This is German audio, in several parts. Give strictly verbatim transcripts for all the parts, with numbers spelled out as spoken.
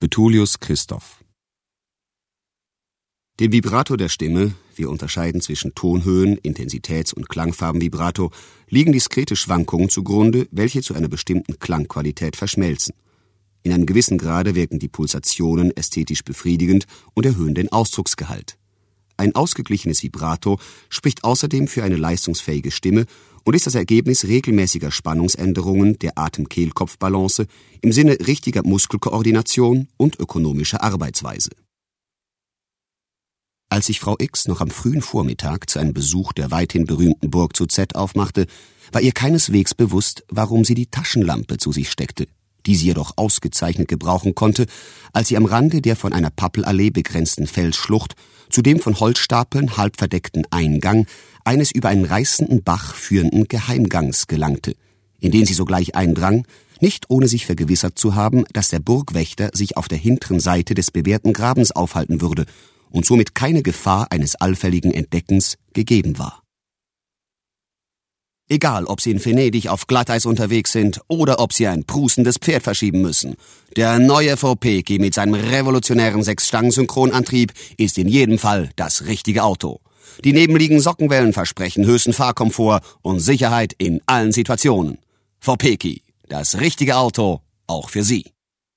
Bethulius Christoph. Dem Vibrato der Stimme, wir unterscheiden zwischen Tonhöhen, Intensitäts- und Klangfarbenvibrato, liegen diskrete Schwankungen zugrunde, welche zu einer bestimmten Klangqualität verschmelzen. In einem gewissen Grade wirken die Pulsationen ästhetisch befriedigend und erhöhen den Ausdrucksgehalt. Ein ausgeglichenes Vibrato spricht außerdem für eine leistungsfähige Stimme und ist das Ergebnis regelmäßiger Spannungsänderungen der Atem-Kehlkopf-Balance im Sinne richtiger Muskelkoordination und ökonomischer Arbeitsweise. Als sich Frau X noch am frühen Vormittag zu einem Besuch der weithin berühmten Burg zu Z aufmachte, war ihr keineswegs bewusst, warum sie die Taschenlampe zu sich steckte, die sie jedoch ausgezeichnet gebrauchen konnte, als sie am Rande der von einer Pappelallee begrenzten Felsschlucht zu dem von Holzstapeln halb verdeckten Eingang eines über einen reißenden Bach führenden Geheimgangs gelangte, in den sie sogleich eindrang, nicht ohne sich vergewissert zu haben, dass der Burgwächter sich auf der hinteren Seite des bewehrten Grabens aufhalten würde und somit keine Gefahr eines allfälligen Entdeckens gegeben war. Egal, ob Sie in Venedig auf Glatteis unterwegs sind oder ob Sie ein prustendes Pferd verschieben müssen, der neue Forpeki mit seinem revolutionären Sechs-Stangen-Synchronantrieb ist in jedem Fall das richtige Auto. Die nebenliegenden Sockenwellen versprechen höchsten Fahrkomfort und Sicherheit in allen Situationen. Forpeki, das richtige Auto, auch für Sie.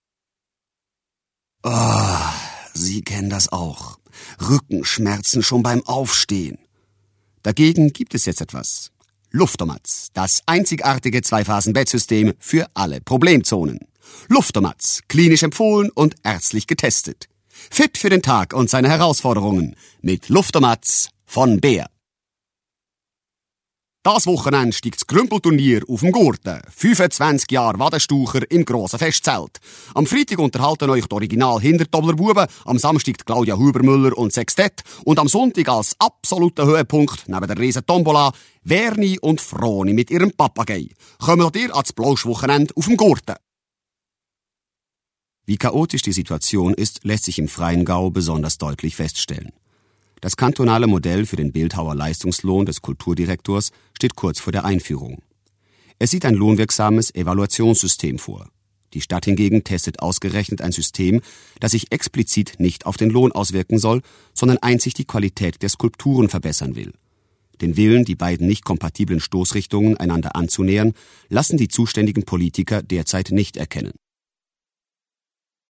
Oh, Sie kennen das auch. Rückenschmerzen schon beim Aufstehen. Dagegen gibt es jetzt etwas. Luftomatz, das einzigartige Zwei-Phasen-Bettsystem für alle Problemzonen. Luftomatz, klinisch empfohlen und ärztlich getestet. Fit für den Tag und seine Herausforderungen mit Luftomatz von Bär. Das Wochenende steigt das Grümpelturnier auf dem Gurten. fünfundzwanzig Jahre Wadenstaucher im grossen Festzelt. Am Freitag unterhalten euch die Original Hintertobler Buben, am Samstag Claudia Hubermüller und Sextett und am Sonntag als absoluter Höhepunkt neben der riesen Tombola Verni und Froni mit ihrem Papagei. Kommt ihr ans Plauschwochenende auf dem Gurten. Wie chaotisch die Situation ist, lässt sich im Freien-Gau besonders deutlich feststellen. Das kantonale Modell für den Bildhauer-Leistungslohn des Kulturdirektors steht kurz vor der Einführung. Es sieht ein lohnwirksames Evaluationssystem vor. Die Stadt hingegen testet ausgerechnet ein System, das sich explizit nicht auf den Lohn auswirken soll, sondern einzig die Qualität der Skulpturen verbessern will. Den Willen, die beiden nicht kompatiblen Stoßrichtungen einander anzunähern, lassen die zuständigen Politiker derzeit nicht erkennen.